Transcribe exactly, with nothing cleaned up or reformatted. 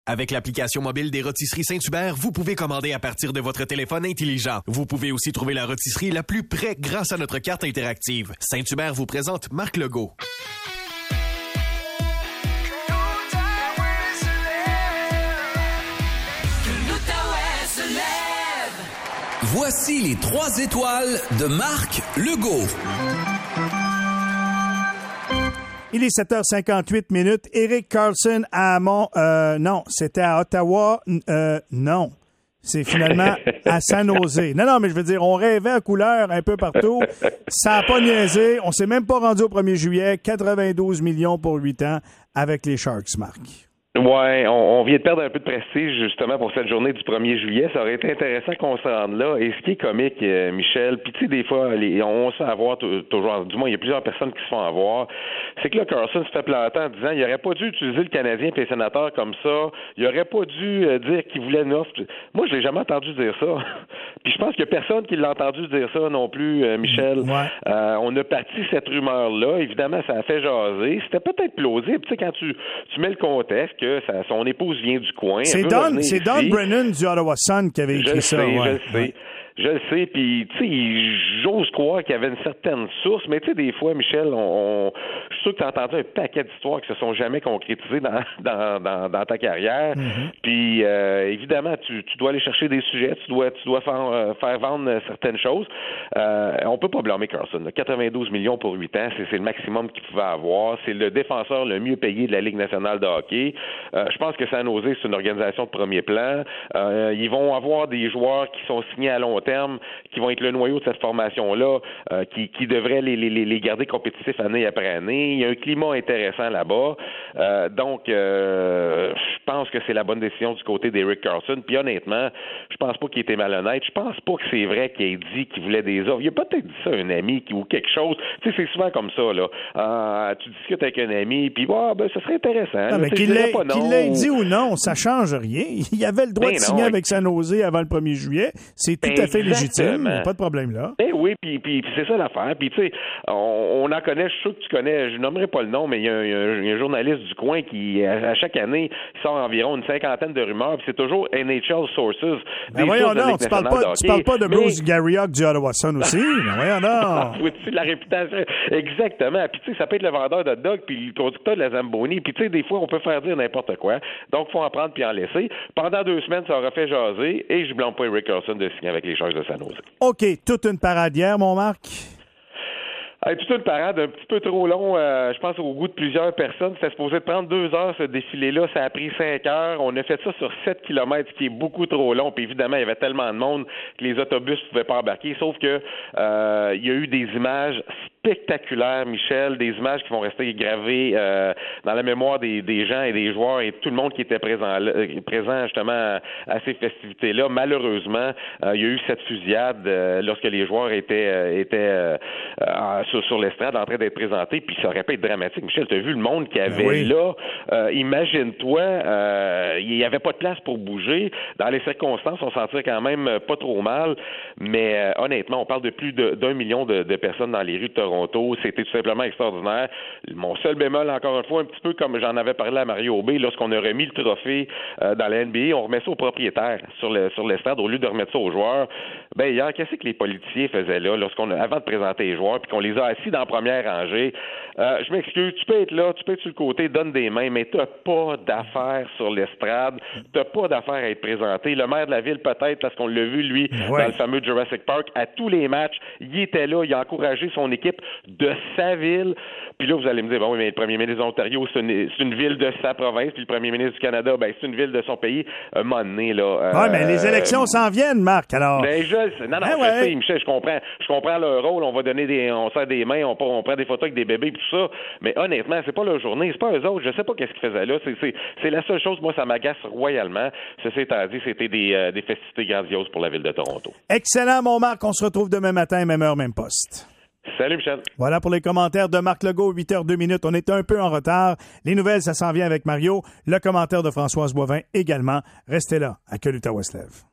Avec l'application mobile des Rôtisseries Saint-Hubert, vous pouvez commander à partir de votre téléphone intelligent. Vous pouvez aussi trouver la rôtisserie la plus près grâce à notre carte interactive. Saint-Hubert vous présente Marc Legault. Voici les trois étoiles de Marc Legault. Il est sept heures cinquante-huit minutes. Erik Karlsson à Mont... Euh, non, c'était à Ottawa. Euh, non. C'est finalement à San Jose. Non, non, mais je veux dire, on rêvait à couleur un peu partout. Ça n'a pas niaisé. On s'est même pas rendu au premier juillet. quatre-vingt-douze millions pour huit ans avec les Sharks, Marc. Ouais, on, on vient de perdre un peu de prestige justement pour cette journée du premier juillet. Ça aurait été intéressant qu'on se rende là. Et ce qui est comique, euh, Michel, puis tu sais, des fois, les, on se fait avoir t- toujours, du moins, il y a plusieurs personnes qui se font avoir, c'est que là, Karlsson se fait planter en disant il aurait pas dû utiliser le Canadien et les sénateurs comme ça. Il aurait pas dû euh, dire qu'il voulait une offre. Moi, je l'ai jamais entendu dire ça. Puis je pense qu'il y a personne qui l'a entendu dire ça non plus, euh, Michel. Ouais. Euh, on a parti cette rumeur-là. Évidemment, ça a fait jaser. C'était peut-être plausible. Tu sais, quand tu, tu mets le contexte, que ça, son épouse vient du coin. C'est Don, c'est Don Brennan du Ottawa Sun qui avait écrit je ça. Sais, ouais. Je le sais, ouais. je le sais. Puis, tu sais, j'ose croire qu'il y avait une certaine source. Mais tu sais, des fois, Michel, on, on, je suis sûr que tu as entendu un paquet d'histoires qui se sont jamais concrétisées dans, dans, dans, dans ta carrière. Mm-hmm. Puis, euh, évidemment, tu, tu dois aller chercher des sujets. Tu dois, tu dois faire, euh, faire vendre certaines choses. Euh, on peut pas blâmer Karlsson. quatre-vingt-douze millions pour huit ans, c'est, c'est le maximum qu'il pouvait avoir. C'est le défenseur le mieux payé de la Ligue nationale de hockey. Euh, je pense que San Jose, c'est une organisation de premier plan. Euh, ils vont avoir des joueurs qui sont signés à long terme, qui vont être le noyau de cette formation-là, euh, qui, qui devraient les, les, les garder compétitifs année après année. Il y a un climat intéressant là-bas. Euh, donc, euh, je pense que c'est la bonne décision du côté d'Erik Karlsson. Puis honnêtement, je pense pas qu'il était malhonnête. Je pense pas que c'est vrai qu'il ait dit qu'il voulait des offres. Il a peut-être dit ça à un ami qui, ou quelque chose. Tu sais, c'est souvent comme ça, là. Euh, tu discutes avec un ami, puis oh, ben, ce serait intéressant. Non, mais qu'il l'ait, qu'il l'ait dit ou non, ça change rien. Il avait le droit ben de signer non, avec San Jose avant le premier juillet. C'est tout ben à fait légitime. Pas de problème là. Ben oui, puis, puis, puis c'est ça l'affaire. Puis tu sais, on, on en connaît, je suis sûr que tu connais, je nommerai pas le nom, mais il y, y, y a un journaliste du coin qui, à, à chaque année, sort environ une cinquantaine de rumeurs, puis c'est toujours N H L Sources. Ben voyons non, tu parles pas, tu parles pas de Bruce mais... Garriock du Ottawa Sun aussi. Ben voyons non. Faut-tu de la réputation? Exactement. Puis tu sais, ça peut être le vendeur de dog, puis le conducteur de la Zamboni. Puis tu sais, des fois, on peut faire dire n'importe quoi. Donc, il faut en prendre puis en laisser. Pendant deux semaines, ça aura fait jaser, et je blâme pas Erik Karlsson de signer avec les Sharks de San Jose. OK, toute une paradière, mon Marc. Hey, toute une parade un petit peu trop long, euh, je pense au goût de plusieurs personnes. C'était supposé prendre deux heures ce défilé-là, ça a pris cinq heures. On a fait ça sur sept kilomètres, ce qui est beaucoup trop long. Puis évidemment, il y avait tellement de monde que les autobus ne pouvaient pas embarquer. Sauf que euh, il y a eu des images spectaculaires, Michel, des images qui vont rester gravées euh, dans la mémoire des, des gens et des joueurs et tout le monde qui était présent, là, présent justement à, à ces festivités-là. Malheureusement, euh, il y a eu cette fusillade euh, lorsque les joueurs étaient, euh, étaient euh, euh, sur, sur l'estrade en train d'être présentés, puis ça aurait pu être dramatique. Michel, tu as vu le monde qu'il y avait oui. là. Euh, imagine-toi, euh, il n'y avait pas de place pour bouger. Dans les circonstances, on s'en tire quand même pas trop mal, mais euh, honnêtement, on parle de plus de, d'un million de, de personnes dans les rues de Toronto. C'était tout simplement extraordinaire. Mon seul bémol, encore une fois, un petit peu comme j'en avais parlé à Mario Aubé, lorsqu'on a remis le trophée euh, dans la N B A, on remet ça aux propriétaires sur, le, sur l'estrade au lieu de remettre ça aux joueurs. Ben hier, qu'est-ce que les politiciens faisaient là, lorsqu'on a, avant de présenter les joueurs, puis qu'on les a assis dans la première rangée? Euh, je m'excuse, tu peux être là, tu peux être sur le côté, donne des mains, mais t'as pas d'affaires sur l'estrade, t'as pas d'affaires à être présenté. Le maire de la ville, peut-être, parce qu'on l'a vu, lui, ouais. dans le fameux Jurassic Park, à tous les matchs, il était là, il a encouragé son équipe de sa ville. Puis là, vous allez me dire, bon oui, mais le premier ministre de l'Ontario, c'est une, c'est une ville de sa province, puis le premier ministre du Canada, ben c'est une ville de son pays. Un moment donné, là... Euh, oui, mais les élections euh, s'en viennent, Marc, alors... Ben, je sais. Non, non, ben, je ouais. sais, Michel, je comprends. Je comprends leur rôle. On va donner des... On serre des mains, on, on prend des photos avec des bébés, et tout ça. Mais honnêtement, c'est pas leur journée, c'est pas eux autres. Je sais pas qu'est-ce qu'ils faisaient là. C'est, c'est, c'est la seule chose, moi, ça m'agace royalement. Ceci étant dit, c'était des, euh, des festivités grandioses pour la ville de Toronto. Excellent, mon Marc. On se retrouve demain matin, même heure, même poste. Salut, Michel. Voilà pour les commentaires de Marc Legault, huit heures deux minutes. On est un peu en retard. Les nouvelles, ça s'en vient avec Mario. Le commentaire de Françoise Boivin également. Restez là, à Que l'Outaouais se lève.